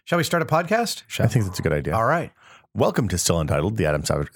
Shall we start a podcast? I think that's a good idea. All right. Welcome to Still Untitled, the Adam Savage.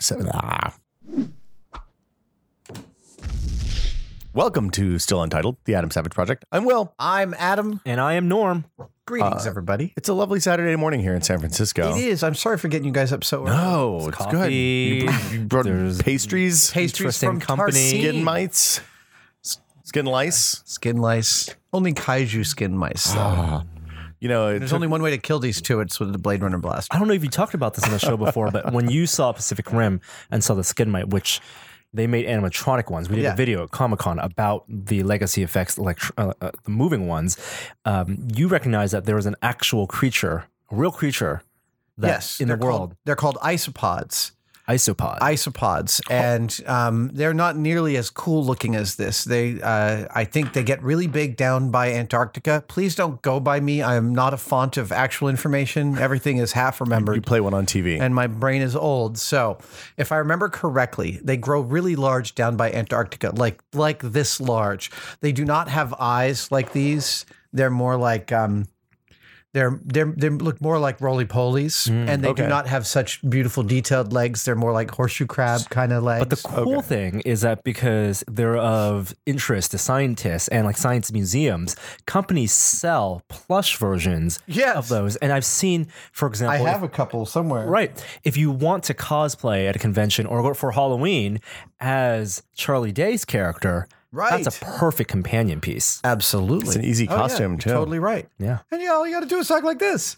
Welcome to Still Untitled, the Adam Savage Project. I'm Will. I'm Adam. And I am Norm. Greetings, everybody. It's a lovely Saturday morning here in San Francisco. It is. I'm sorry for getting you guys up so early. No, it's coffee. good. You brought There's pastries, Pastries Interesting from company. Tarsi. skin mites, skin lice. Skin lice. Only kaiju skin mice, though. You know, There's only one way to kill these two. It's with the Blade Runner blast. I don't know if you talked about this on the show before, but when you saw Pacific Rim and saw the skin mite, which they made animatronic ones, we did Yeah. a video at Comic-Con about the legacy effects, the moving ones. You recognize that there was an actual creature, a real creature that Yes. in the they're world, called- they're called isopods. isopods. And they're not nearly as cool looking as this. I think they get really big down by Antarctica. Please don't go by me. I am not a font of actual information. Everything is half remembered. you play one on TV. And my brain is old. So if I remember correctly, they grow really large down by Antarctica, like this large. They do not have eyes like these. They're more like they look more like roly-polies, and they do okay. not have such beautiful detailed legs. They're more like horseshoe crab kind of legs. But the cool thing is that because they're of interest to scientists and like science museums, companies sell plush versions Yes. of those. And I've seen, for example, I have a couple somewhere. right. If you want to cosplay at a convention or go for Halloween as Charlie Day's character, Right. that's a perfect companion piece. Absolutely. It's an easy Oh, yeah, costume, you're too. Totally right. Yeah. And all you got to do is talk like this.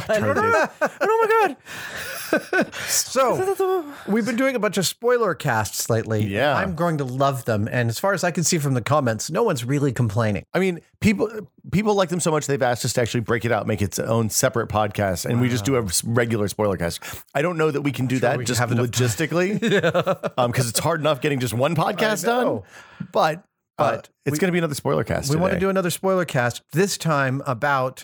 Oh my God. So we've been doing a bunch of spoiler casts lately. Yeah. I'm going to love them. And as far as I can see from the comments, no one's really complaining. I mean, people like them so much they've asked us to actually break it out, make its own separate podcast, and we just do a regular spoiler cast. I don't know that we can do that we just have enough time. logistically, because it's hard enough getting just one podcast know. done. But it's going to be another spoiler cast. We want to today. do another spoiler cast, this time about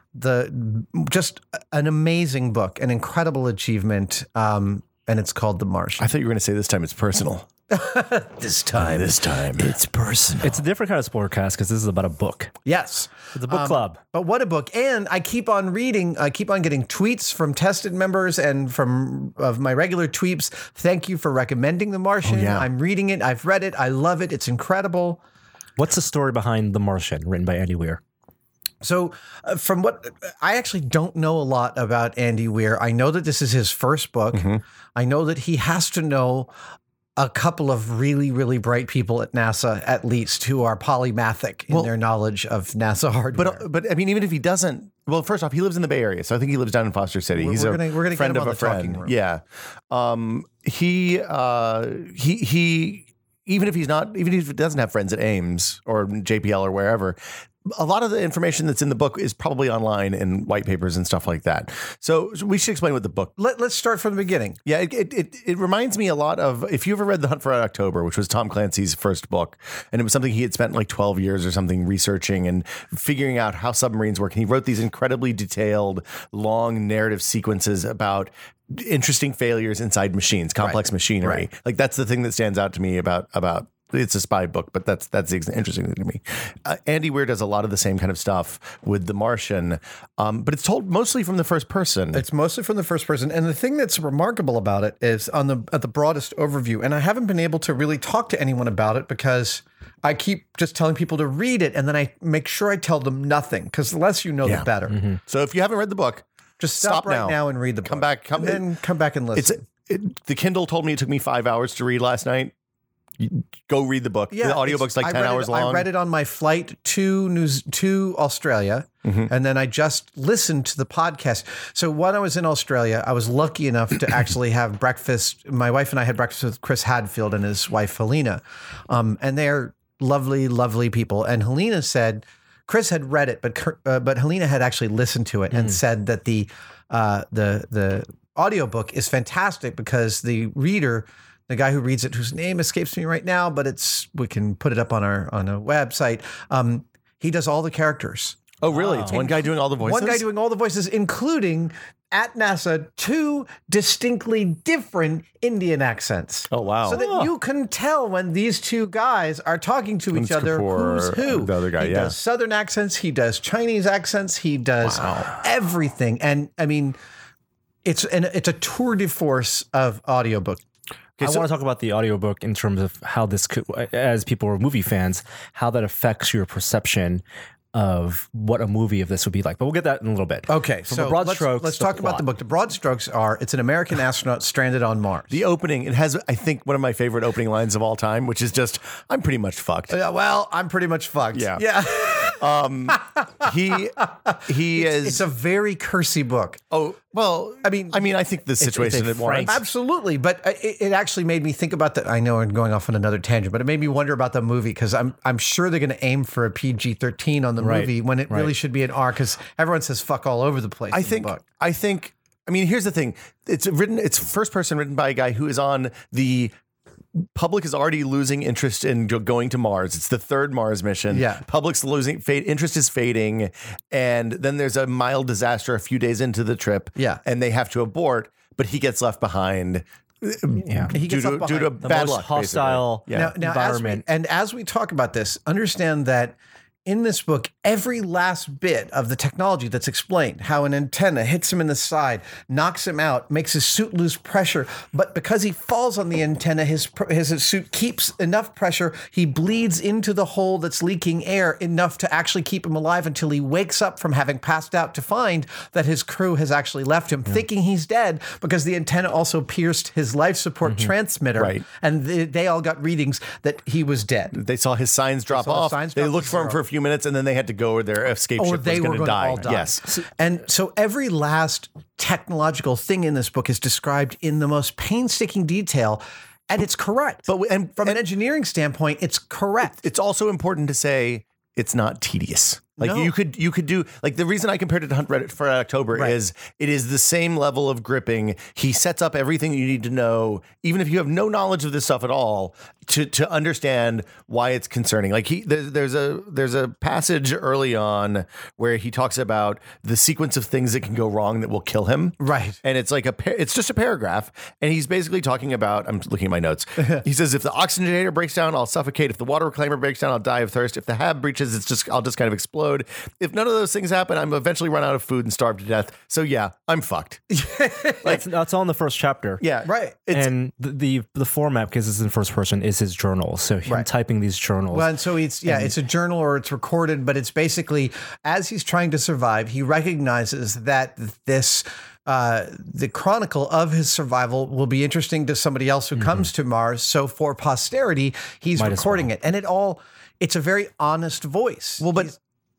just an amazing book, an incredible achievement. And it's called The Martian. I thought you were going to say this time it's personal. This time. It's personal. It's a different kind of spoiler cast because this is about a book. Yes. It's a book club. But what a book. And I keep on reading, I keep on getting tweets from tested members and from of my regular tweets. Thank you for recommending The Martian. yeah. I'm reading it. I've read it. I love it. It's incredible. What's the story behind The Martian, written by Andy Weir? So from what I actually don't know a lot about Andy Weir. I know that this is his first book. I know that he has to know a couple of really, really bright people at NASA, at least, who are polymathic in their knowledge of NASA hardware. But I mean, even if he doesn't, well, first off, he lives in the Bay Area, so I think he lives down in Foster City. He's we're a gonna get friend him of on a the talking friend. room. Yeah. He even if he doesn't have friends at Ames or JPL or wherever, a lot of the information that's in the book is probably online in white papers and stuff like that. So we should explain what the book. Let's start from the beginning. Yeah, it reminds me a lot of, if you ever read The Hunt for Red October, which was Tom Clancy's first book, and it was something he had spent like 12 years or something researching and figuring out how submarines work. And he wrote these incredibly detailed, long narrative sequences about interesting failures inside machines, complex machinery. Like that's the thing that stands out to me about it's a spy book, but that's the interesting thing to me. Andy Weir does a lot of the same kind of stuff with The Martian, but it's told mostly from the first person. It's mostly from the first person. And the thing that's remarkable about it is at the broadest overview. And I haven't been able to really talk to anyone about it because I keep just telling people to read it. And then I make sure I tell them nothing, because the less you know, the better. So if you haven't read the book, Just stop right now. now and read the book. Come back, and then come back and listen. the Kindle told me it took me 5 hours to read last night. Go read the book. The audiobook's like 10 hours long. I read it on my flight to Australia, and then I just listened to the podcast. So when I was in Australia, I was lucky enough to actually have breakfast. My wife and I had breakfast with Chris Hadfield and his wife, Helena. And they're lovely, lovely people. And Helena said, Chris had read it, but Helena had actually listened to it and said that the audiobook is fantastic because the reader, the guy who reads it, whose name escapes me right now, but we can put it up on a website. He does all the characters. Oh, really? It's one guy doing all the voices? One guy doing all the voices, including at NASA 2 distinctly different Indian accents. Oh, wow. So that you can tell when these two guys are talking to each other who's who. The other guy, he yeah. does Southern accents, he does Chinese accents, he does everything. And I mean, it's a tour de force of audiobook. I want to talk about the audiobook in terms of how this could, as people are movie fans, how that affects your perception of what a movie of this would be like. But we'll get that in a little bit. Okay, So so the broad strokes, let's the talk about plot. the book. The broad strokes are: it's an American astronaut stranded on Mars. The opening, it has, I think, one of my favorite opening lines of all time, which is just, I'm pretty much fucked. Well, I'm pretty much fucked. Yeah. He is. It's a very cursy book. Oh, well, I mean, I think the situation it warrants. Absolutely, but it actually made me think about that. I know I'm going off on another tangent, but it made me wonder about the movie because I'm sure they're going to aim for a PG-13 on the movie when it really should be an R because everyone says fuck all over the place. I think. I mean, here's the thing. It's first person written by a guy who is on the. Public is already losing interest in going to Mars. It's the third Mars mission. Yeah. Public's losing interest is fading. And then there's a mild disaster a few days into the trip. Yeah. And they have to abort, but he gets left behind. Yeah. He gets left due to behind. The bad most luck, hostile basically. environment. As we talk about this, understand that in this book, every last bit of the technology that's explained, how an antenna hits him in the side, knocks him out, makes his suit lose pressure, but because he falls on the antenna, his suit keeps enough pressure, he bleeds into the hole that's leaking air enough to actually keep him alive until he wakes up from having passed out to find that his crew has actually left him, thinking he's dead because the antenna also pierced his life support transmitter, Right. and they all got readings that he was dead. They saw his signs drop off. They looked for him for a few minutes and then they had to go where their escape Or ship was they were going to going to die. all die. Yes. And so every last technological thing in this book is described in the most painstaking detail, and it's correct. From an engineering standpoint, it's correct. It's also important to say it's not tedious. Like No. you could do like the reason I compared it to Hunt for Red October is it is the same level of gripping. He sets up everything you need to know, even if you have no knowledge of this stuff at all, to understand why it's concerning. Like there's a passage early on where he talks about the sequence of things that can go wrong that will kill him. Right. And it's like it's just a paragraph, and he's basically talking about. I'm looking at my notes. He says, if the oxygenator breaks down, I'll suffocate. If the water reclaimer breaks down, I'll die of thirst. If the hab breaches, I'll just kind of explode. If none of those things happen, I'm eventually run out of food and starve to death. So yeah, I'm fucked. That's all in the first chapter. Yeah, Right. And the format, because it's in first person, is his journal. So him typing these journals. Well, and so it's a journal or it's recorded, but it's basically as he's trying to survive, he recognizes that this the chronicle of his survival will be interesting to somebody else who comes to Mars. So for posterity, he's recording it, and it's a very honest voice. Well, but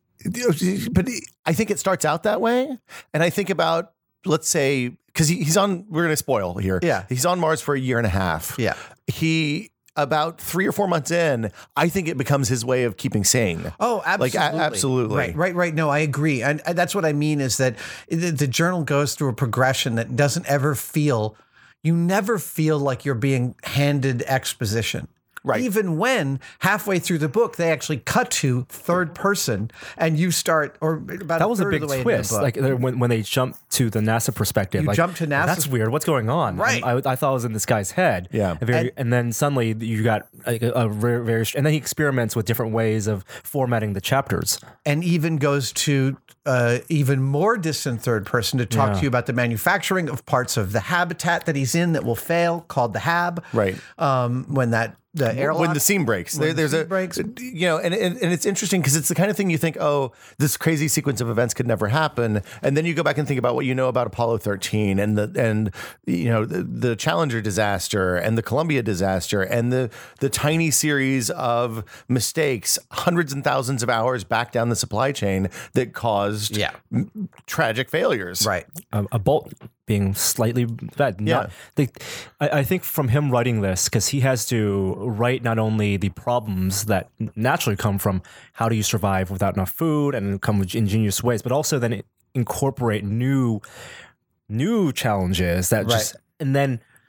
I think it starts out that way, and I think about, let's say, because he's on. We're going to spoil here. Yeah, he's on Mars for a year and a half. Yeah, he. About 3 or 4 months in, I think it becomes his way of keeping sane. Oh, absolutely. Like, absolutely. Right. No, I agree. And that's what I mean is that the journal goes through a progression that doesn't ever you never feel like you're being handed exposition. Right. Even when halfway through the book, they actually cut to third person and you start, or about that was a third big of the way twist. into the book. Like when they jump to the NASA perspective, You jump to NASA. That's weird. What's going on? Right. I thought it was in this guy's head. Yeah. And then suddenly you got a very, and then he experiments with different ways of formatting the chapters. And even goes to even more distant third person to talk to you about the manufacturing of parts of the habitat that he's in that will fail, called the HAB. Right. When the airlock, when the seam breaks, there's and it's interesting because it's the kind of thing you think, oh, this crazy sequence of events could never happen, and then you go back and think about what you know about Apollo 13 and the Challenger disaster and the Columbia disaster and the tiny series of mistakes, hundreds and thousands of hours back down the supply chain that caused tragic failures. right. A bolt being slightly bad. I think from him writing this, because he has to write not only the problems that naturally come from how do you survive without enough food and come with ingenious ways, but also then incorporate new challenges that just, and then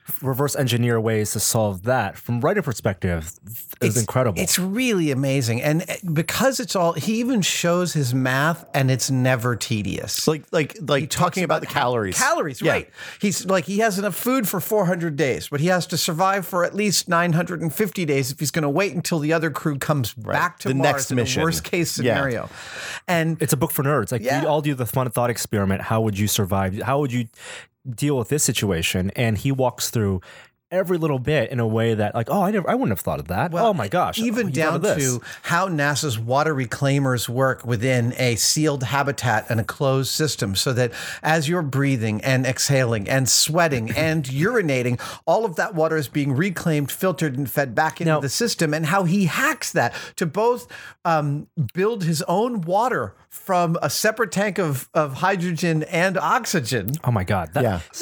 reverse engineer ways to solve that from writing perspective is incredible. It's really amazing. And because he even shows his math and it's never tedious. Like talking about the calories. Calories, right. He's like, he has enough food for 400 days, but he has to survive for at least 950 days if he's going to wait until the other crew comes back to The Mars next in mission. a worst case scenario. And it's a book for nerds. Like, we all do the fun thought experiment. How would you survive? How would you deal with this situation? And he walks through every little bit in a way that, like, I wouldn't have thought of that. Oh my gosh. Even down to how NASA's water reclaimers work within a sealed habitat and a closed system, so that as you're breathing and exhaling and sweating and urinating, all of that water is being reclaimed, filtered, and fed back into the system, and how he hacks that to both build his own water from a separate tank of hydrogen and oxygen. Oh my God. It's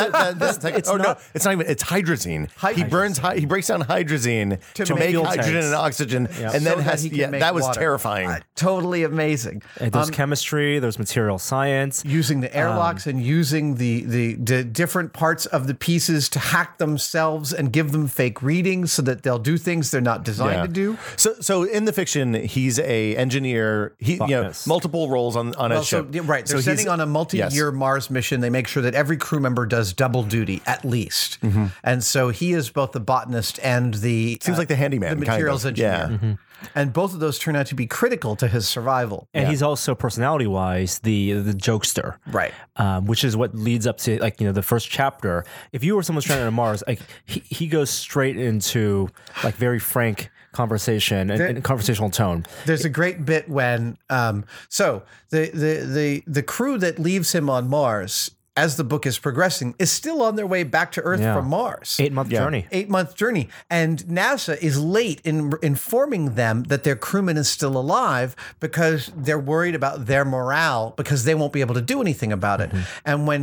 not even, it's hydrazine. He breaks down hydrazine to make hydrogen and oxygen, and then that was water. terrifying. Totally amazing. There's chemistry, there's material science. Using the airlocks and using the different parts of the pieces to hack themselves and give them fake readings so that they'll do things they're not designed to do. So in the fiction, he's a engineer. Multiple roles on a ship. Right. They're sending on a multi-year Mars mission. They make sure that every crew member does double duty at least. And so he is both the botanist and the seems like the handyman, the materials engineer. Yeah. And both of those turn out to be critical to his survival. And he's also personality-wise the jokester, right? Which is what leads up to the first chapter. If you were someone stranded on Mars, he goes straight into very frank conversation and conversational tone. There's a great bit when so the crew that leaves him on Mars, as the book is progressing, is still on their way back to Earth from Mars. 8-month journey. 8-month journey. And NASA is late in informing them that their crewman is still alive because they're worried about their morale because they won't be able to do anything about it. And when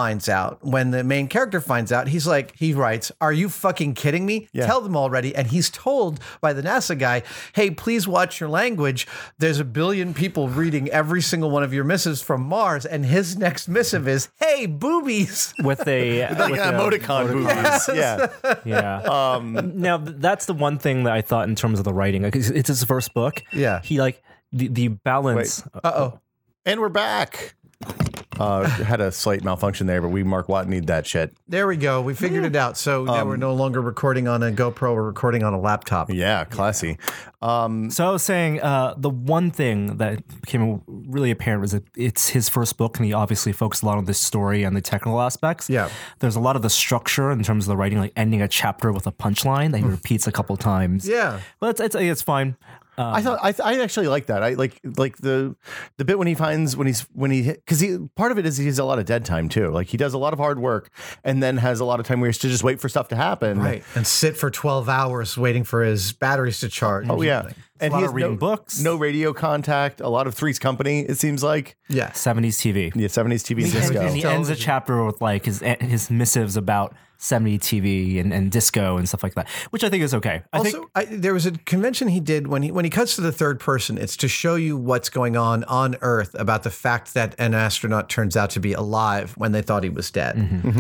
the main character finds out, he writes, "Are you fucking kidding me? Tell them already." And he's told by the NASA guy, "Hey, please watch your language. There's 1 billion people reading every single one of your missives from Mars." And his next missive is, "Hey, boobies," with an emoticon boobies. Yeah. Now that's the one thing that I thought in terms of the writing. It's his first book. Yeah. He the balance. Wait. And we're back. Had a slight malfunction there, but we Mark Watt need that shit. There we go. We figured it out. So now we're no longer recording on a GoPro. We're recording on a laptop. Yeah, classy. So I was saying the one thing that became really apparent was that it's his first book, and he obviously focused a lot on the story and the technical aspects. Yeah. There's a lot of the structure in terms of the writing, like ending a chapter with a punchline that he repeats a couple times. Yeah. But it's fine. I actually like that. I like the bit when he because part of it is he has a lot of dead time too. Like he does a lot of hard work and then has a lot of time where he has to just wait for stuff to happen. Right. And sit for 12 hours waiting for his batteries to charge. Oh yeah. And he has reading books. No radio contact. A lot of Three's Company, it seems like. Yeah. 70s TV. Yeah, 70s TV and disco. And he ends a chapter with his missives about 70s TV and disco and stuff like that, which I think is okay. There was a convention he did when he cuts to the third person. It's to show you what's going on Earth about the fact that an astronaut turns out to be alive when they thought he was dead.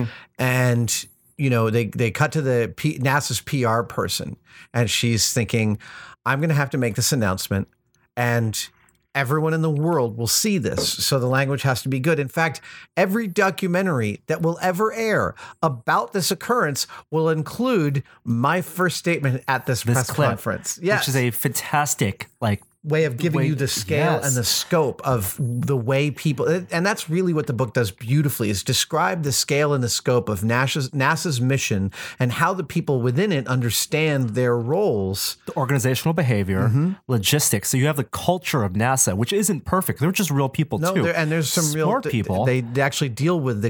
And they cut to the NASA's PR person, and she's thinking, "I'm going to have to make this announcement, and everyone in the world will see this, so the language has to be good. In fact, every documentary that will ever air about this occurrence will include my first statement at this press conference." Which is a fantastic way of giving you the scale and the scope of the way people, and that's really what the book does beautifully, is describe the scale and the scope of NASA's mission and how the people within it understand their roles. The organizational behavior, logistics. So you have the culture of NASA, which isn't perfect. They're just real people too. And there's some smart people. They actually deal with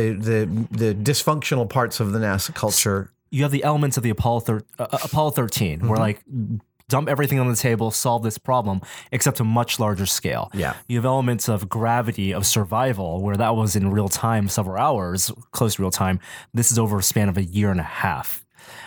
the dysfunctional parts of the NASA culture. You have the elements of the Apollo 13, where dump everything on the table, solve this problem, except a much larger scale. Yeah. You have elements of gravity, of survival, where that was in real time, several hours, close to real time. This is over a span of 1.5 years.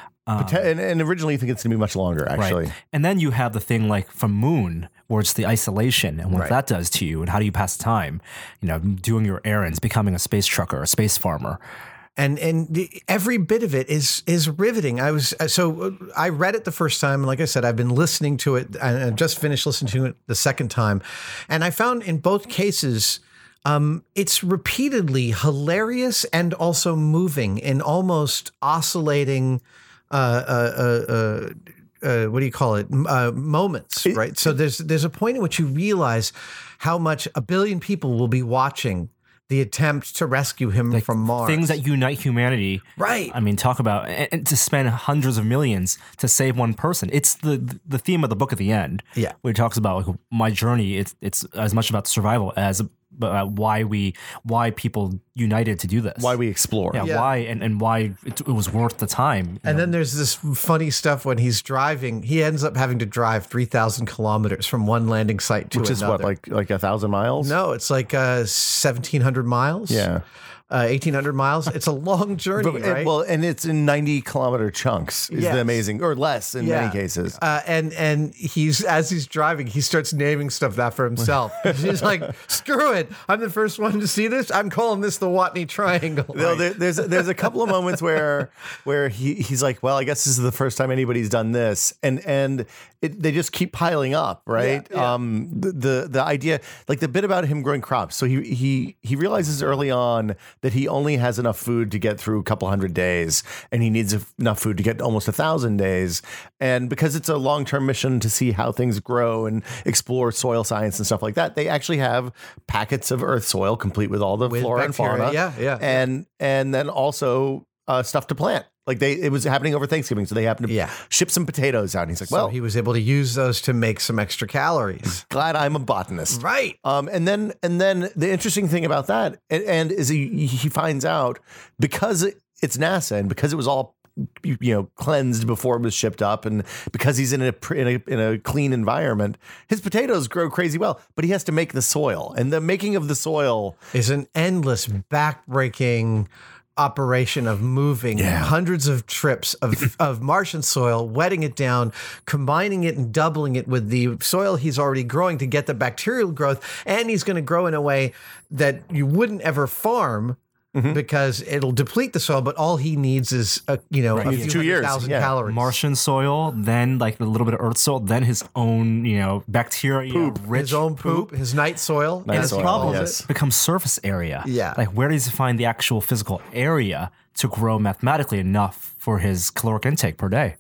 And originally you think it's going to be much longer, actually. Right. And then you have the thing from Moon, where it's the isolation and what that does to you and how do you pass time, doing your errands, becoming a space trucker, a space farmer. every bit of it is riveting. I read it the first time, and like I said, I've been listening to it, and I just finished listening to it the second time, and I found in both cases, it's repeatedly hilarious and also moving in almost oscillating, what do you call it? Moments, right? So there's a point in which you realize how much 1 billion people will be watching the attempt to rescue him from Mars. Things that unite humanity. Right. I mean, talk about, and to spend hundreds of millions to save one person. It's the theme of the book at the end. Yeah. Where he talks about like, my journey. It's as much about survival as why people united to do this. Why we explore. Yeah. Why and why it was worth the time. And then there's this funny stuff when he's driving. He ends up having to drive 3,000 kilometers from one landing site to Which is another. what, like 1,000 miles? No, it's like 1,700 miles. Yeah. 1,800 miles. It's a long journey, right? Well, and it's in 90-kilometer chunks. Is the amazing, or less in many cases. And as he's driving, he starts naming stuff that for himself. He's like, "Screw it! I'm the first one to see this. I'm calling this the Watney Triangle." No, there's a couple of moments where he's like, "Well, I guess this is the first time anybody's done this," and they just keep piling up, right? Yeah. The idea, like the bit about him growing crops. So he realizes early on that he only has enough food to get through a couple hundred days, and he needs enough food to get almost 1,000 days. And because it's a long-term mission to see how things grow and explore soil science and stuff like that, they actually have packets of earth soil complete with all the flora bacteria. and fauna. Yeah. And then also stuff to plant. Like it was happening over Thanksgiving, so they happened to ship some potatoes out. And he's like, so he was able to use those to make some extra calories. Glad I'm a botanist, Right? And then the interesting thing about that, and is he finds out because it's NASA and because it was all cleansed before it was shipped up, and because he's in a clean environment, his potatoes grow crazy well. But he has to make the soil, and the making of the soil is an endless, backbreaking operation of moving hundreds of trips of Martian soil, wetting it down, combining it and doubling it with the soil he's already growing to get the bacterial growth. And he's going to grow in a way that you wouldn't ever farm because it'll deplete the soil. But all he needs is a few 100,000 calories. Martian soil, then like a little bit of earth soil, then his own bacteria, his own poop, his night soil. And his problem becomes surface area. Yeah. Like where does he find the actual physical area to grow mathematically enough for his caloric intake per day?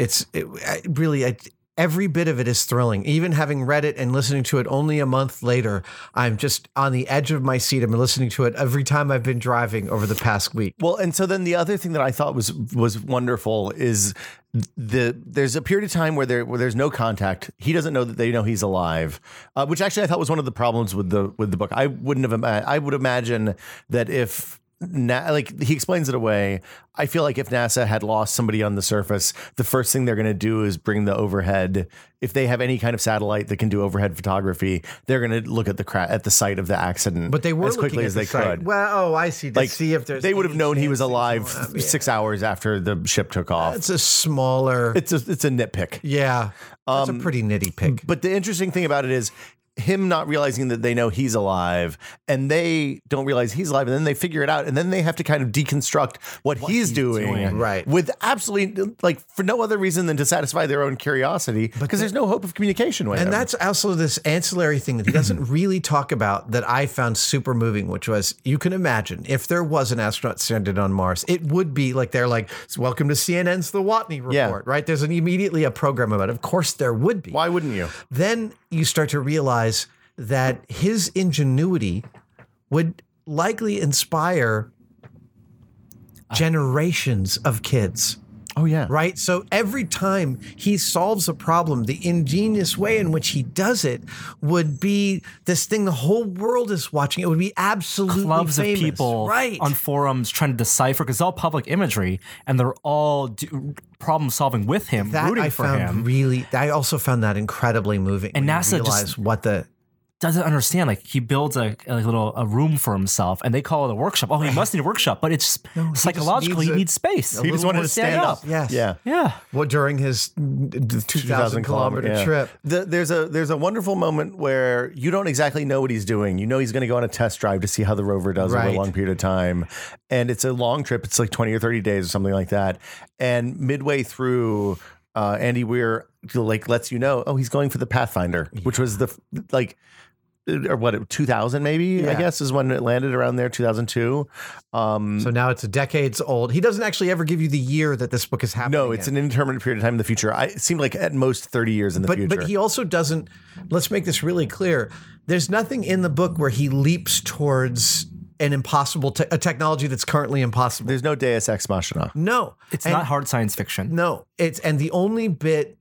Every bit of it is thrilling. Even having read it and listening to it only a month later, I'm just on the edge of my seat. I've been listening to it every time I've been driving over the past week. Well, and so then the other thing that I thought was wonderful is there's a period of time where there's no contact. He doesn't know that they know he's alive, which actually I thought was one of the problems with the book. I would imagine that if he explains it away. I feel like if NASA had lost somebody on the surface, the first thing they're going to do is bring the overhead. If they have any kind of satellite that can do overhead photography, they're going to look at the site of the accident. But they were as quickly as they could. Well, I see. To see if there's. They would have known he was alive 6 hours after the ship took off. It's a smaller. It's a nitpick. Yeah, it's a pretty nitty pick. But the interesting thing about it is him not realizing that they know he's alive, and they don't realize he's alive, and then they figure it out, and then they have to kind of deconstruct what he's doing, right? With absolutely for no other reason than to satisfy their own curiosity, because there's no hope of communication with him. And that's also this ancillary thing that he doesn't really talk about that I found super moving, which was, you can imagine if there was an astronaut stranded on Mars, it would be like they're like, welcome to CNN's The Watney Report, right? There's immediately a program about it. Of course there would be. Why wouldn't you? Then you start to realize that his ingenuity would likely inspire generations of kids. Oh, yeah. Right? So every time he solves a problem, the ingenious way in which he does it would be this thing the whole world is watching. It would be absolutely Clubs famous. of people on forums trying to decipher, because it's all public imagery, and they're all problem solving with him, rooting for him. I also found that incredibly moving. And NASA realized what the doesn't understand. Like he builds a room for himself, and they call it a workshop. Oh, he must need a workshop, but it's psychological. He needs space. He just wanted to stand up. Yes. Yeah. Well, during his 2,000 kilometer trip. There's a wonderful moment where you don't exactly know what he's doing. You know he's going to go on a test drive to see how the rover does over a long period of time. And it's a long trip. It's like 20 or 30 days or something like that. And midway through, Andy Weir lets you know, he's going for the Pathfinder, which was or what, 2000 maybe, I guess, is when it landed around there, 2002. So now it's decades old. He doesn't actually ever give you the year that this book is happening. No, it's an indeterminate period of time in the future. It seemed like at most 30 years in the future. But he also doesn't, let's make this really clear. There's nothing in the book where he leaps towards an impossible, a technology that's currently impossible. There's no Deus Ex Machina. No. It's not hard science fiction. No. The only bit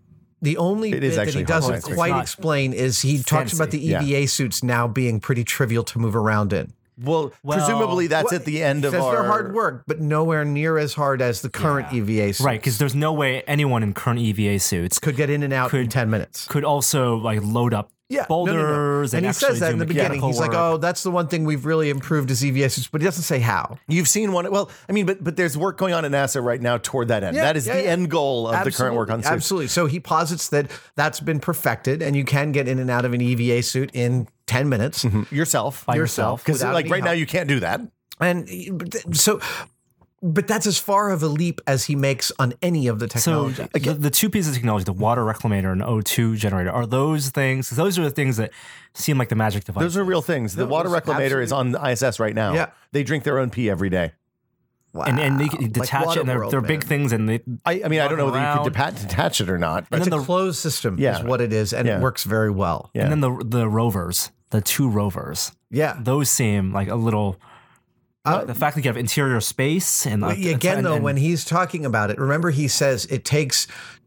that he doesn't quite explain is he talks about the EVA suits now being pretty trivial to move around in. Well, presumably that's at the end of our... They're hard work, but nowhere near as hard as the current EVA suits. Right, because there's no way anyone in current EVA suits could get in and out in 10 minutes. Could also load up boulders. And he says that in the beginning. He's like, that's the one thing we've really improved is EVA suits, but he doesn't say how. You've seen one. Well, I mean, but there's work going on at NASA right now toward that end. That is the end goal of the current work on suits. Absolutely. So he posits that that's been perfected and you can get in and out of an EVA suit in 10 minutes. Mm-hmm. Yourself. By yourself. Because right now you can't do that. And so... But that's as far of a leap as he makes on any of the technology. So the two pieces of technology, the water reclamator and O2 generator, are those things? Those are the things that seem like the magic device. Those are real things. The water reclamator is on the ISS right now. Yeah. They drink their own pee every day. Wow. And they detach it, and they're big things. And they I don't know whether you could detach it or not. But it's a closed system is what it is, and it works very well. Yeah. And then the rovers, the two rovers. Yeah. Those seem like a little... the fact that you have interior space and when he's talking about it, remember he says it takes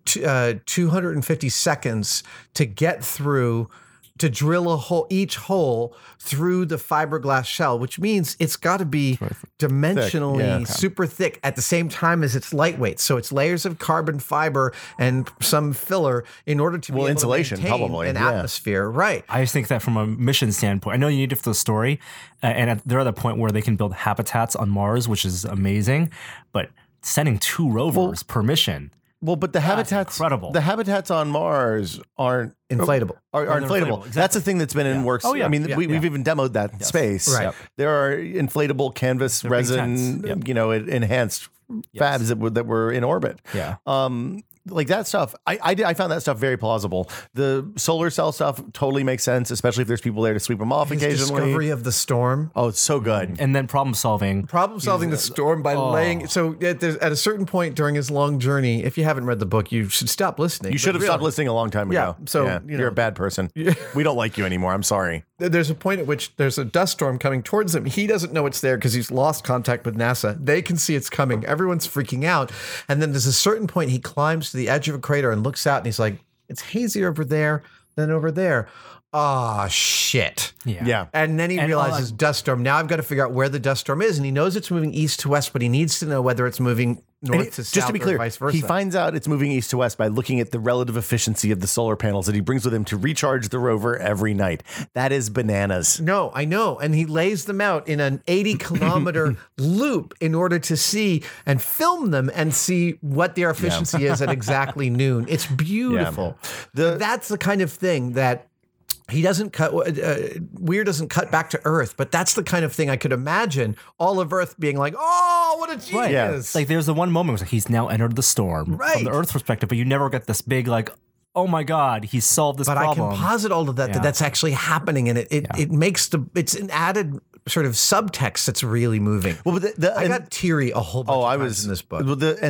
250 seconds to get through, to drill each hole through the fiberglass shell, which means it's got to be dimensionally super thick at the same time as it's lightweight. So it's layers of carbon fiber and some filler in order to be able insulation, to maintain probably an atmosphere. Right. I just think that from a mission standpoint, I know you need it for the story, and they're at the point where they can build habitats on Mars, which is amazing, but sending two rovers per mission. Well, but the habitats on Mars aren't inflatable. Are inflatable. Exactly. That's a thing that's been in works. I mean, we've even demoed that space. Right. There are inflatable canvas resin, enhanced fabs that were in orbit. Yeah. Like that stuff, I found that stuff very plausible. The solar cell stuff totally makes sense, especially if there's people there to sweep them off occasionally. Discovery of the storm. Oh, it's so good. And then problem solving the storm by laying. So at a certain point during his long journey, if you haven't read the book, you should stop listening. You should have stopped listening a long time ago. Yeah. So you're a bad person. We don't like you anymore. I'm sorry. There's a point at which there's a dust storm coming towards him. He doesn't know it's there because he's lost contact with NASA. They can see it's coming. Everyone's freaking out. And then there's a certain point he climbs to the edge of a crater and looks out and he's like, it's hazier over there than over there. Ah, shit. Yeah. And then he realizes dust storm. Now I've got to figure out where the dust storm is. And he knows it's moving east to west, but he needs to know whether it's moving north to south, just to be clear, or vice versa. He finds out it's moving east to west by looking at the relative efficiency of the solar panels that he brings with him to recharge the rover every night. That is bananas. No, I know. And he lays them out in an 80-kilometer loop in order to see and film them and see what their efficiency is at exactly noon. It's beautiful. Yeah. That's the kind of thing that he doesn't cut. Weir doesn't cut back to Earth, but that's the kind of thing I could imagine all of Earth being like, "Oh, what a genius!" Right. Yeah. Like there's the one moment where he's now entered the storm from the Earth perspective, but you never get this big oh my God, he solved this problem. But I can posit all of that that's actually happening, and it makes it's an added sort of subtext that's really moving. Well, but I got teary a whole bunch of times in this book.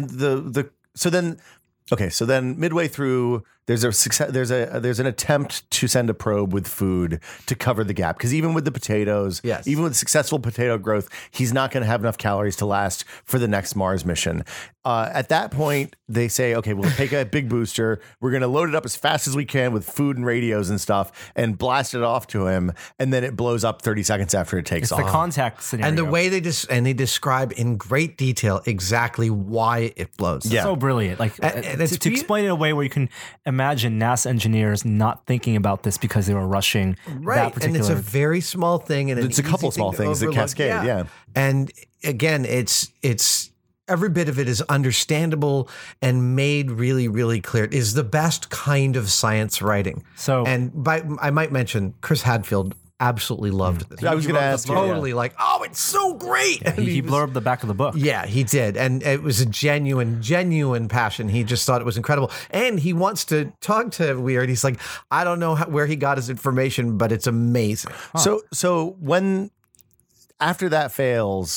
So then midway through, there's an attempt to send a probe with food to cover the gap, because even with the potatoes, even with successful potato growth, he's not going to have enough calories to last for the next Mars mission. At that point, they say, okay, we'll take a big booster. We're going to load it up as fast as we can with food and radios and stuff and blast it off to him. And then it blows up 30 seconds after it takes off. It's the contact scenario. And the way they describe in great detail exactly why it blows. Yeah. So brilliant. To explain it in a way where you can imagine NASA engineers not thinking about this because they were rushing that Right, particular. and it's a very small thing, and It's a couple small things that cascade, yeah. And again, it's every bit of it is understandable and made really, really clear. It is the best kind of science writing. So- I might mention Chris Hadfield absolutely loved this. I was going to ask you. Totally like, oh, it's so great. And he was- blurbed the back of the book. Yeah, he did. And it was a genuine passion. He just thought it was incredible. And he wants to talk to Weird. He's like, I don't know where he got his information, but it's amazing. So when after that fails,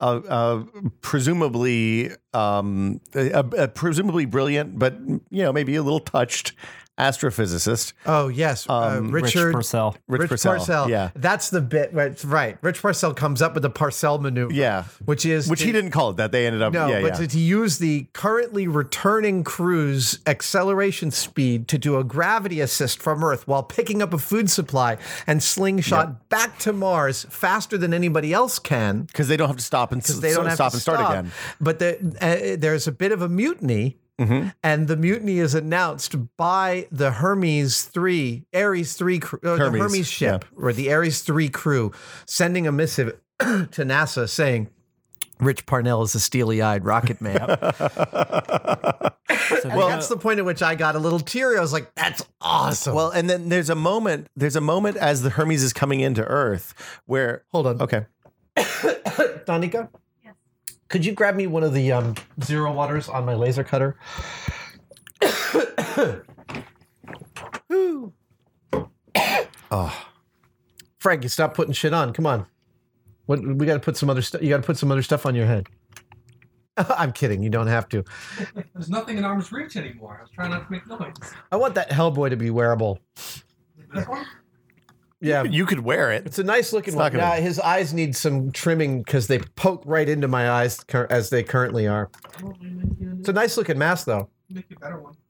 presumably brilliant, but maybe a little touched astrophysicist. Oh, yes. Rich Purcell. Rich Purcell. Yeah. That's the bit. Right. Rich Purcell comes up with the Parcell maneuver. Yeah. Which he didn't call it that. They ended up. No, to use the currently returning crew's acceleration speed to do a gravity assist from Earth while picking up a food supply and slingshot back to Mars faster than anybody else can. Because they don't have to stop and start again. But there's a bit of a mutiny. Mm-hmm. And the mutiny is announced by the Ares 3 crew, the Hermes ship, or the Ares 3 crew, sending a missive to NASA saying, Rich Parnell is a steely-eyed rocket man. That's the point at which I got a little teary. I was like, that's awesome. Well, and then there's a moment as the Hermes is coming into Earth where... Hold on. Okay. Danica? Could you grab me one of the zero waters on my laser cutter? Frank, you stop putting shit on. Come on. We got to put some other stuff. You got to put some other stuff on your head. I'm kidding. You don't have to. There's nothing in arm's reach anymore. I was trying not to make noise. I want that Hellboy to be wearable. This one? Yeah. You could wear it. It's a nice looking one. gonna- Yeah, his eyes need some trimming because they poke right into my eyes as they currently are. It's a nice looking mask, though. Make a better one.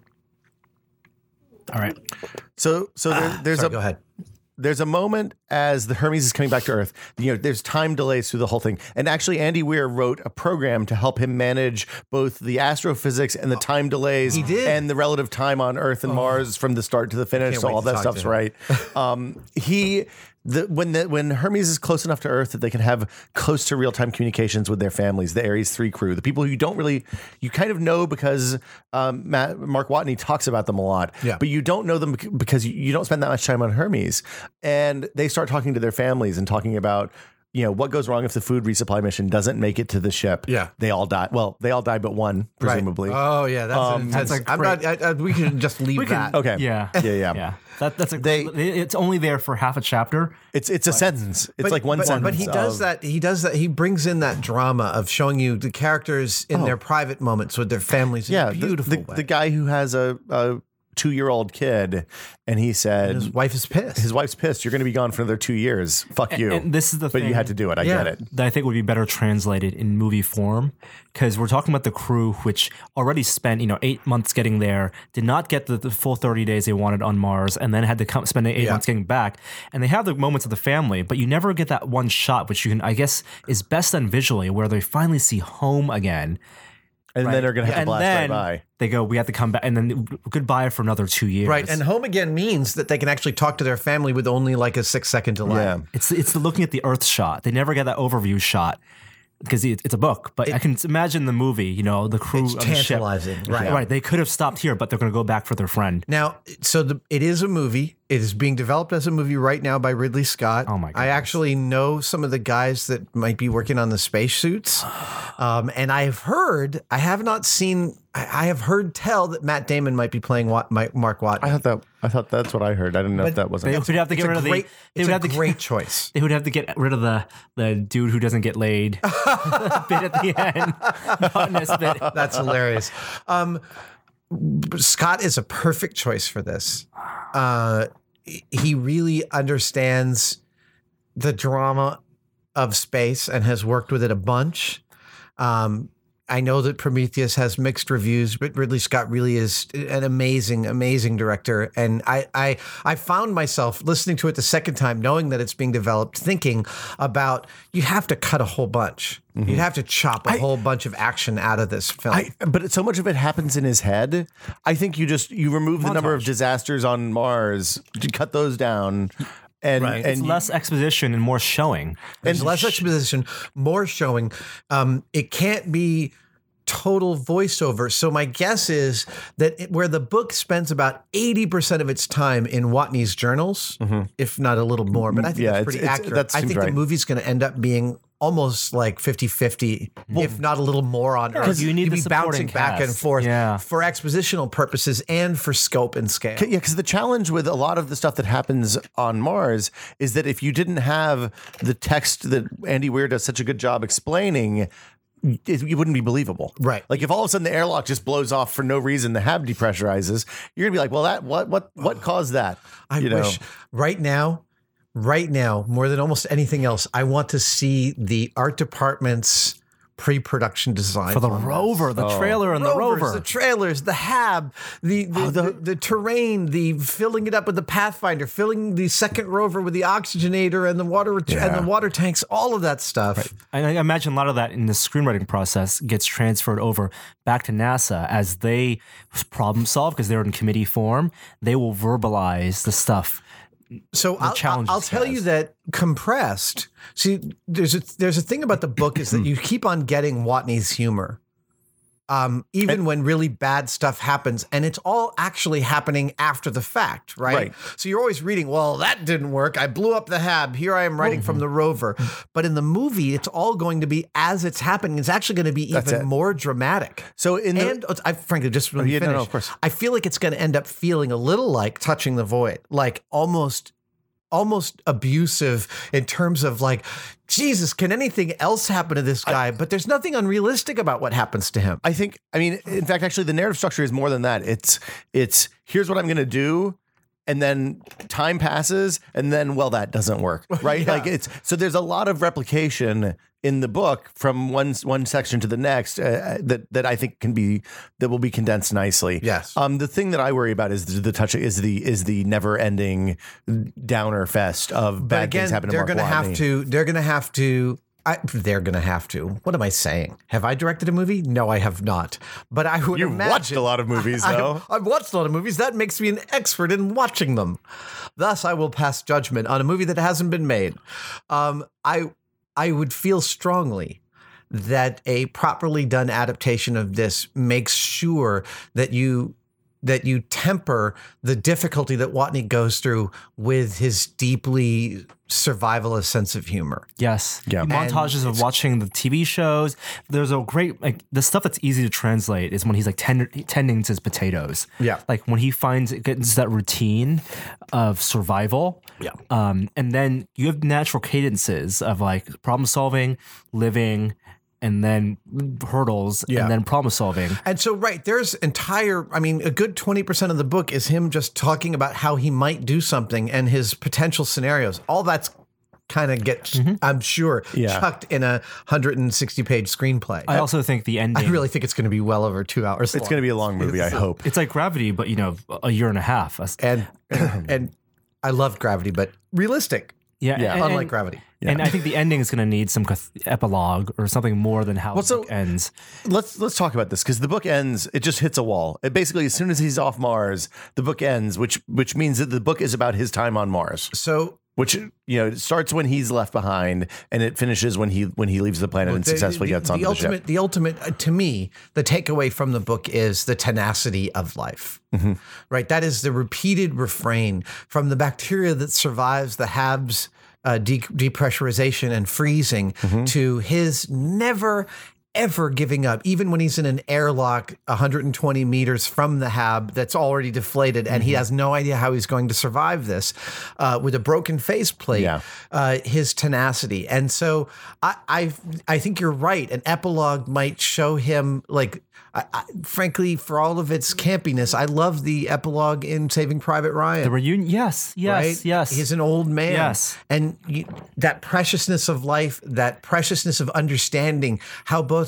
All right. So there's Sorry, go ahead. There's a moment as the Hermes is coming back to Earth. There's time delays through the whole thing. And actually, Andy Weir wrote a program to help him manage both the astrophysics and the time delays. He did. And the relative time on Earth and Mars from the start to the finish. Can't So wait all to that talk stuff's to him. right. When Hermes is close enough to Earth that they can have close to real time communications with their families, the Ares 3 crew, the people who you kind of know because Mark Watney talks about them a lot, but you don't know them because you don't spend that much time on Hermes. And they start talking to their families and talking about what goes wrong if the food resupply mission doesn't make it to the ship. Yeah. They all die. Well, they all die but one, presumably. Right. Oh, yeah. That's like I'm not, we can just leave that. Okay. Yeah. Yeah. It's only there for half a chapter. It's a sentence. It's like one sentence. But he does that. He does that. He brings in that drama of showing you the characters in their private moments with their families in a beautiful way. The guy who has a 2-year-old kid, and he said His wife is pissed. his wife's pissed. You're going to be gone for another 2 years. Fuck you. And this is the but thing. you had to do it. I get it. That I think would be better translated in movie form, because we're talking about the crew, which already spent 8 months getting there, did not get the full 30 days they wanted on Mars, and then had to spend 8 months getting back. And they have the moments of the family, but you never get that one shot, which I guess is best done visually, where they finally see home again. And then they're going to have to blast right by. They go, we have to come back, and then goodbye for another 2 years. Right. And home again means that they can actually talk to their family with only like a 6-second delay. Yeah. It's the looking at the Earth shot. They never get that overview shot because it's a book. But I can imagine the movie. The crew It's of the ship. tantalizing. Right. Right. They could have stopped here, but they're going to go back for their friend. Now, it is a movie. It is being developed as a movie right now by Ridley Scott. Oh, my goodness. I actually know some of the guys that might be working on the spacesuits. And I have heard tell that Matt Damon might be playing Mark Watney. I thought that's what I heard. I didn't know if that wasn't. They would have to get rid of the. It's a great choice. They would have to get rid of the dude who doesn't get laid bit at the end. Not in this bit. That's hilarious. Scott is a perfect choice for this. He really understands the drama of space and has worked with it a bunch. I know that Prometheus has mixed reviews, but Ridley Scott really is an amazing, amazing director. And I found myself listening to it the second time, knowing that it's being developed, thinking about you have to cut a whole bunch. You'd have to chop a whole bunch of action out of this film. But so much of it happens in his head. I think you remove the number of disasters on Mars, you cut those down. And, Right. It's less exposition and more showing. There's less exposition, more showing. It can't be total voiceover. So my guess is that where the book spends about 80% of its time in Watney's journals, if not a little more, but I think that's pretty accurate. I think the movie's going to end up being almost like 50-50, if not a little more on Earth. You need You'd the be supporting bouncing back and cast. forth Yeah. for expositional purposes and for scope and scale. Yeah, because the challenge with a lot of the stuff that happens on Mars is that if you didn't have the text that Andy Weir does such a good job explaining, it wouldn't be believable. Right. Like if all of a sudden the airlock just blows off for no reason, the hab depressurizes, you're gonna be like, well, that what caused that? I wish right now, more than almost anything else, I want to see the art department's pre-production design For the rover, the trailer and the rover. the trailers, the hab, the terrain, the filling it up with the Pathfinder, filling the second rover with the oxygenator and the water and the water tanks, all of that stuff. And I imagine a lot of that in the screenwriting process gets transferred over back to NASA as they problem solve because they're in committee form. They will verbalize the stuff. So I'll challenges tell you that compressed. See, there's a thing about the book is that you keep on getting Watney's humor. Even when really bad stuff happens, and it's all actually happening after the fact, right? So you're always reading, well, that didn't work. I blew up the hab. Here I am writing from the rover. But in the movie, it's all going to be as it's happening. It's actually going to be even more dramatic. So I frankly just when we finish, of course. I feel like it's going to end up feeling a little like Touching the Void, like almost abusive in terms of like, Jesus, can anything else happen to this guy? But there's nothing unrealistic about what happens to him. I mean, in fact, actually, the narrative structure is more than that. It's here's what I'm going to do, and then time passes, and then that doesn't work, right? Yeah. Like so there's a lot of replication in the book from one section to the next that I think will be condensed nicely. Yes. The thing that I worry about is the never ending downer fest of bad things happening. They're going to have to. What am I saying? Have I directed a movie? No, I have not. But I would You've imagine. watched a lot of movies, though. I've watched a lot of movies. That makes me an expert in watching them. Thus, I will pass judgment on a movie that hasn't been made. I would feel strongly that a properly done adaptation of this makes sure that you temper the difficulty that Watney goes through with his deeply survivalist sense of humor. Yes. Yeah. Montages of watching the TV shows. There's a great, the stuff that's easy to translate is when he's like tending to his potatoes. Yeah. Like when he gets that routine of survival. Yeah. And then you have natural cadences of like problem solving, living, and then hurdles, and then problem solving. And so, there's a good 20% of the book is him just talking about how he might do something and his potential scenarios. All that's kind of gets, I'm sure, chucked in a 160-page screenplay. I also think the ending. I really think it's going to be well over 2 hours long. It's going to be a long movie, I hope. It's like Gravity, but, a year and a half. And I love Gravity, but realistic. Yeah. Unlike Gravity. Yeah. And I think the ending is going to need some epilogue or something more than how the book ends. Let's talk about this because the book ends. It just hits a wall. It basically, as soon as he's off Mars, the book ends, which means that the book is about his time on Mars. So, which it starts when he's left behind, and it finishes when he leaves the planet and successfully gets onto the ship. The ultimate, to me, the takeaway from the book is the tenacity of life. Right, that is the repeated refrain from the bacteria that survives the habs. Depressurization and freezing to his never ever giving up, even when he's in an airlock 120 meters from the hab that's already deflated and he has no idea how he's going to survive this with a broken faceplate, his tenacity. And so I think you're right. An epilogue might show him like, frankly, for all of its campiness, I love the epilogue in Saving Private Ryan. The reunion, yes. He's an old man. Yes. And that preciousness of life, that preciousness of understanding how both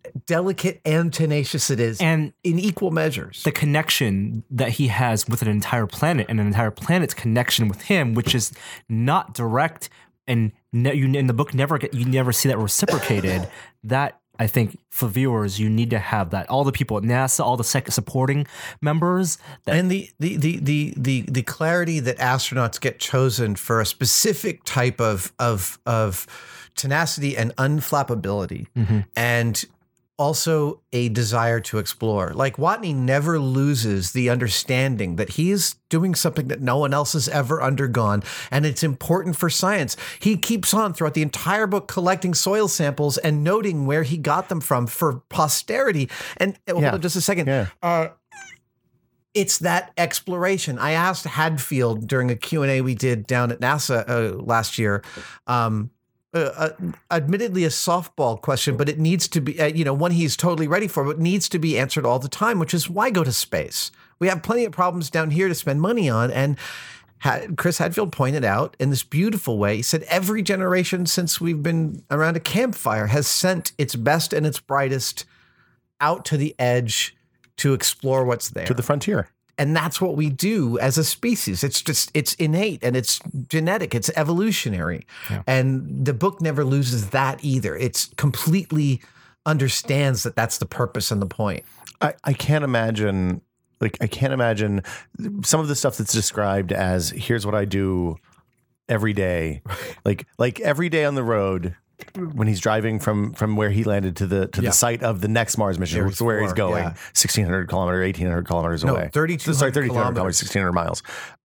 delicate and tenacious it is, And in equal measures. the connection that he has with an entire planet and an entire planet's connection with him, which is not direct, and you in the book you never see that reciprocated. That, I think, for viewers, you need to have that. All the people at NASA, all the supporting members, and the clarity that astronauts get chosen for a specific type of tenacity and unflappability, and also a desire to explore. Like, Watney never loses the understanding that he is doing something that no one else has ever undergone, and it's important for science. He keeps on throughout the entire book collecting soil samples and noting where he got them from for posterity. And hold on just a second. Yeah. It's that exploration. I asked Hadfield during a Q&A we did down at NASA last year, admittedly a softball question, but it needs to be, one he's totally ready for, but needs to be answered all the time, which is, why go to space? We have plenty of problems down here to spend money on. And Chris Hadfield pointed out in this beautiful way, he said, every generation since we've been around a campfire has sent its best and its brightest out to the edge to explore what's there. To the frontier. And that's what we do as a species. It's innate and it's genetic. It's evolutionary. Yeah. And the book never loses that either. It's completely understands that that's the purpose and the point. I can't imagine, some of the stuff that's described as, here's what I do every day. like every day on the road, when he's driving from where he landed to the site of the next Mars mission, which is where he's going, 1,600 kilometers, 1,800 kilometers away. 3,200 kilometers, 1,600 miles.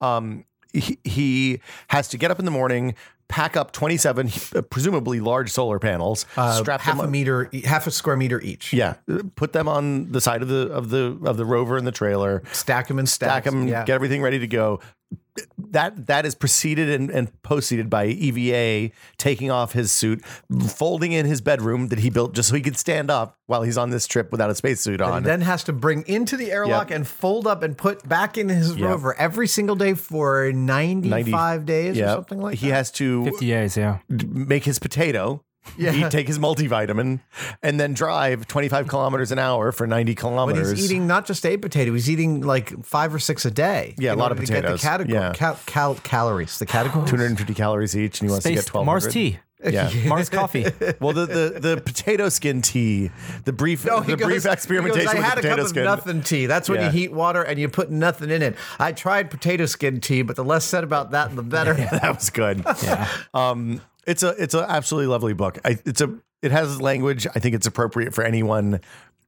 He has to get up in the morning, pack up 27 presumably large solar panels, strap half a square meter each. Yeah, put them on the side of the rover and the trailer, stack them in stacks, get everything ready to go. That is preceded and postceded by EVA taking off his suit, folding in his bedroom that he built just so he could stand up while he's on this trip without a spacesuit on. And then has to bring into the airlock and fold up and put back in his rover every single day for 95 days or something like that. He has to 50 days, make his potato. He'd take his multivitamin and then drive 25 kilometers an hour for 90 kilometers. But he's eating not just a potato, he's eating like 5 or 6 a day. Yeah, a lot of potatoes. To get the calories. The categories. 250 calories each, and he wants to get 1,200. Mars tea. Yeah. Mars coffee. Well, the potato skin tea, the brief experimentation I had with the potato a cup skin. of nothing tea. That's when you heat water and you put nothing in it. I tried potato skin tea, but the less said about that, the better. That was good. Yeah. It's a absolutely lovely book. It has language. I think it's appropriate for anyone.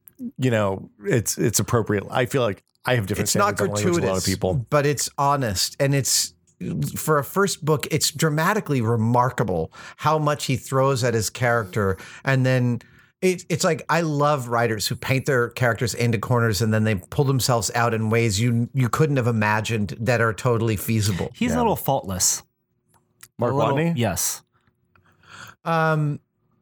It's appropriate. I feel like I have different standards on language than a lot of people, but it's honest, and it's, for a first book, it's dramatically remarkable how much he throws at his character, and then it's like, I love writers who paint their characters into corners and then they pull themselves out in ways you couldn't have imagined that are totally feasible. He's a little faultless. Mark Watney? Yes. I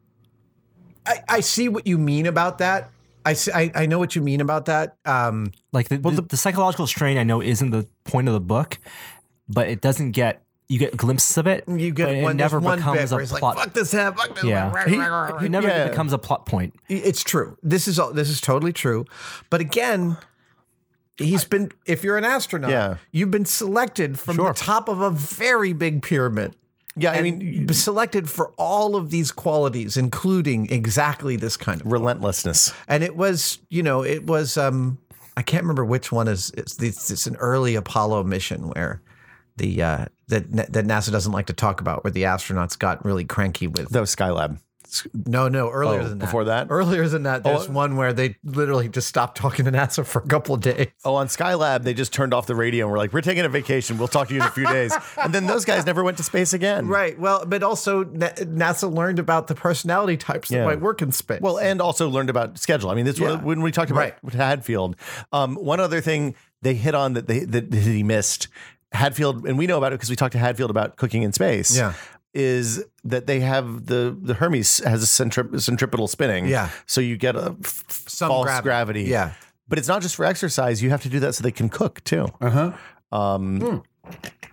see what you mean about that. I know what you mean about that. Like the psychological strain, I know, isn't the point of the book, but it doesn't get. You get glimpses of it. You get it never becomes a plot. Like, fuck this head. Fuck this. Yeah, it never becomes a plot point. It's true. This is totally true. But again, if you're an astronaut, you've been selected from the top of a very big pyramid. Yeah, I mean, selected for all of these qualities, including exactly this kind of relentlessness. And it was, I can't remember which one it's an early Apollo mission where that NASA doesn't like to talk about, where the astronauts got really cranky with. That was Skylab. No, earlier than that. Before that? Earlier than that, there's one where they literally just stopped talking to NASA for a couple of days. Oh, on Skylab, they just turned off the radio and were like, we're taking a vacation. We'll talk to you in a few days. And then those guys never went to space again. Right. Well, but also NASA learned about the personality types that might work in space. Well, and also learned about schedule. I mean, this was when we talked about Hadfield. One other thing they hit on that he missed, Hadfield, and we know about it because we talked to Hadfield about cooking in space. Yeah. Is that they have the Hermes has a centripetal spinning. Yeah. So you get a false gravity. Yeah. But it's not just for exercise. You have to do that so they can cook too.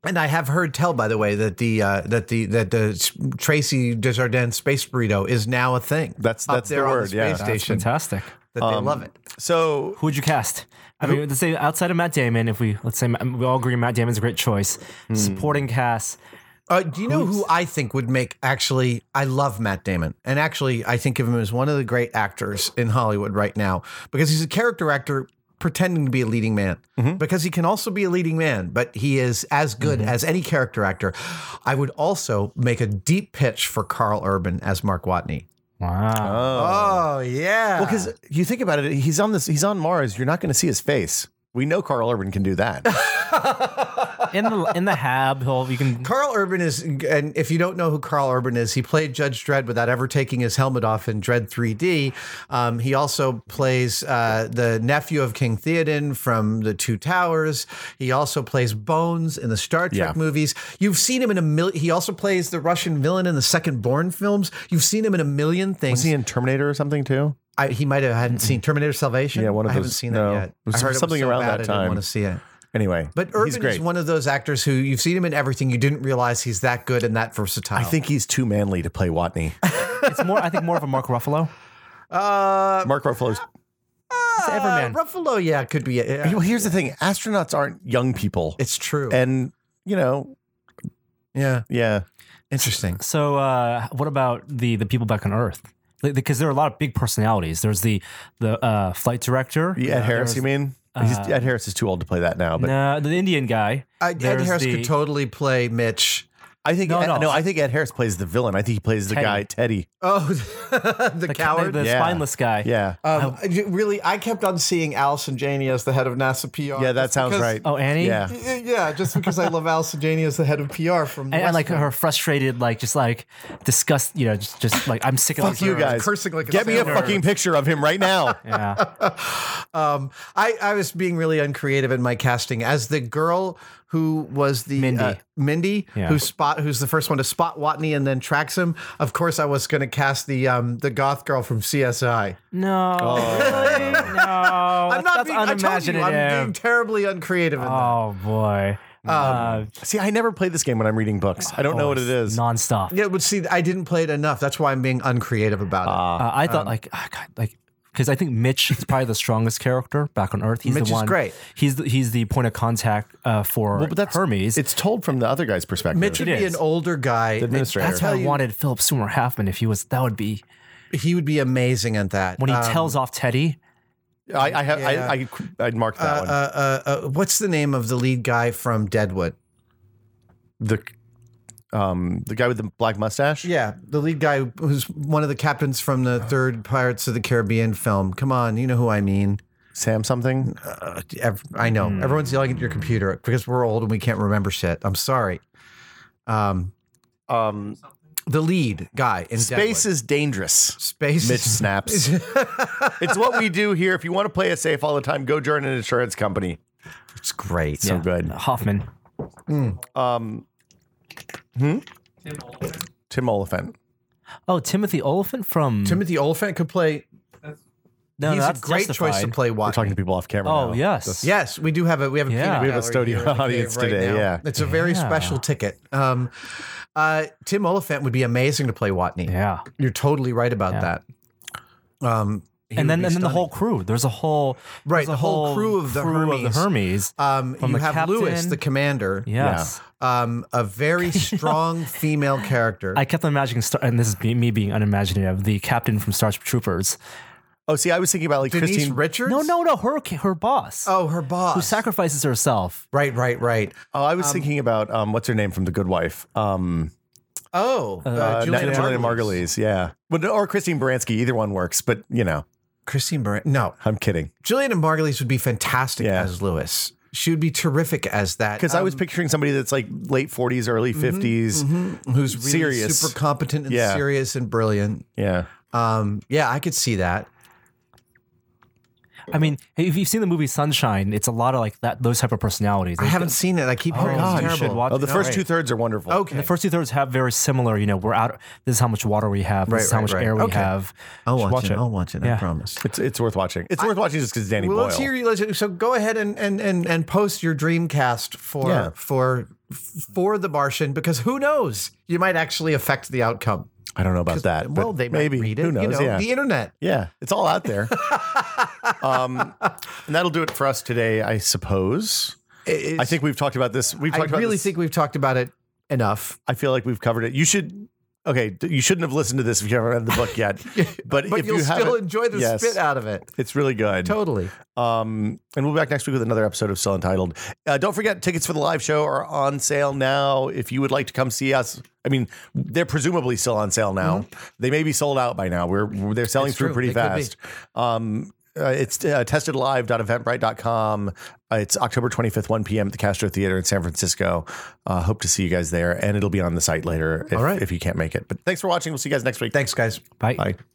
And I have heard tell, by the way, that the Tracy Desjardins space burrito is now a thing. That's up the there on word, the yeah. space That's station. Fantastic. That they love it. So Who would you cast? I mean, let's say outside of Matt Damon, let's say we all agree Matt Damon's a great choice. Supporting cast. Do you know who I think would make? Actually, I love Matt Damon, and actually, I think of him as one of the great actors in Hollywood right now because he's a character actor pretending to be a leading man. Because he can also be a leading man, but he is as good as any character actor. I would also make a deep pitch for Carl Urban as Mark Watney. Wow. Oh yeah. well, because you think about it, he's on Mars. You're not going to see his face. We know Carl Urban can do that. In the Hab, you can. Carl Urban is, and if you don't know who Carl Urban is, he played Judge Dredd without ever taking his helmet off in Dredd 3D. He also plays the nephew of King Theoden from The Two Towers. He also plays Bones in the Star Trek movies. You've seen him in a million. He also plays the Russian villain in the second Bourne films. You've seen him in a million things. Was he in Terminator or something too? He might have hadn't seen Terminator Salvation. Yeah, one of I haven't those- seen no. that yet. It was I heard something it was so around bad that I didn't time. want to see it. Anyway, But he's Urban great. is one of those actors who you've seen him in everything. You didn't realize he's that good and that versatile. I think he's too manly to play Watney. It's more. I think more of a Mark Ruffalo. Mark Ruffalo's. It's Everman. Ruffalo, yeah, could be. Yeah. Well, here's the thing: astronauts aren't young people, It's true. and yeah, yeah. interesting. So, what about the people back on Earth? Because there are a lot of big personalities. There's the flight director. Ed Harris, you mean? Ed Harris is too old to play that now, but No, the Indian guy. Ed There's Harris the- could totally play Mitch. I think No. I think Ed Harris plays the villain. I think he plays the Teddy. guy Teddy. Oh, the coward. the Yeah. spineless guy. Yeah, Really, I kept on seeing Allison Janney as the head of NASA PR. yeah, that just sounds because- right. Oh, Annie. Yeah, Yeah, just because I love Allison Janney as the head of PR from the And like West Wing. her frustrated, disgust. just like I'm sick of fuck this. you guys. cursing like a Get me a sailor. fucking picture of him right now. Yeah. I was being really uncreative in my casting as the girl who was the Mindy, Yeah. who's the first one to spot Watney and then tracks him. Of course, I was going to cast the goth girl from CSI. No. Really? No. I'm not That's being. I told you, unimaginative. I'm being terribly uncreative in that. Oh boy. See, I never play this game when I'm reading books. I don't know what it is. Nonstop. Yeah, but see, I didn't play it enough. That's why I'm being uncreative about it. I thought because I think Mitch is probably the strongest character back on Earth. He's Mitch the is one. great. He's the point of contact for But that's Hermes. It's told from the other guy's perspective. Mitch would it be is. an older guy. The administrator. That's why I wanted Philip Seymour Hoffman. If he was, that would be He would be amazing at that. when he tells off Teddy. I'd mark that one. What's the name of the lead guy from Deadwood? The guy with the black mustache. Yeah, the lead guy who's one of the captains from the third Pirates of the Caribbean film. Come on, you know who I mean. Sam something. I know. Everyone's yelling at your computer because we're old and we can't remember shit. I'm sorry. The lead guy in Space is dangerous. Space. Mitch snaps. It's what we do here. If you want to play it safe all the time, go join an insurance company. It's great. So good. Hoffman. Tim Oliphant. Tim Oliphant. Oh, Timothy Oliphant from. Timothy Oliphant could play. No, He's a that's great choice to Justified. play We're talking Watney. to people off camera. Oh now. yes. Yes, we do have a Yeah. peanut We have a gallery studio here in the audience cave right today, now. yeah. It's a very Yeah. special ticket. Tim Oliphant would be amazing to play Watney. Yeah. You're totally right about that. He And would then be the stunning. whole crew. There's a whole The whole crew of the Hermes. From You the have captain. Lewis, the commander. Yes. A very strong female character. I kept imagining, and this is me being unimaginative, the captain from Starship Troopers. Oh, see, I was thinking about like Denise Christine. Richards? No, her boss. Oh, her boss. Who sacrifices herself. Right. Oh, I was thinking about what's her name from The Good Wife? Juliana Juliana Margulies. Margulies. Yeah, or Christine Baranski. Either one works, but Christine Baranski. No, I'm kidding. Juliana Margulies would be fantastic Yeah. as Lewis. She would be terrific as that. Because I was picturing somebody that's like late 40s, early 50s. who's really serious. super competent and Yeah. serious and brilliant. Yeah. Yeah, I could see that. I mean, if you've seen the movie Sunshine, it's a lot of like that, those type of personalities. I haven't seen it. I keep hearing God, it's you terrible. should watch Oh, the it. first 2/3 are wonderful. Okay. The first 2/3 have very similar, we're out. This is how much water we have. This is how much air we Okay. have. I'll You should watch it. I'll watch it. I Yeah. promise. It's worth watching. It's worth watching just because Danny Well, Boyle. let's hear. So go ahead and post your Dreamcast for the Martian, because who knows, you might actually affect the outcome. I don't know about that. Well, but they might maybe read it. Who knows? Yeah. The internet. Yeah, it's all out there. And that'll do it for us today, I suppose. I think we've talked about this. We've talked I about really this. think we've talked about it enough. I feel like we've covered it. You should. Okay, you shouldn't have listened to this if you haven't read the book yet. But if you'll you still haven't, enjoy the yes, spit out of it. It's really good. Totally. And we'll be back next week with another episode of Still Untitled. Don't forget, tickets for the live show are on sale now. If you would like to come see us, I mean, they're presumably still on sale now. They may be sold out by now. They're selling It's through true. pretty They could be. fast. It's testedlive.eventbrite.com. It's October 25th, 1 p.m. at the Castro Theater in San Francisco. Hope to see you guys there, and it'll be on the site later All right. if you can't make it. But thanks for watching. We'll see you guys next week. Thanks, guys. Bye. Bye.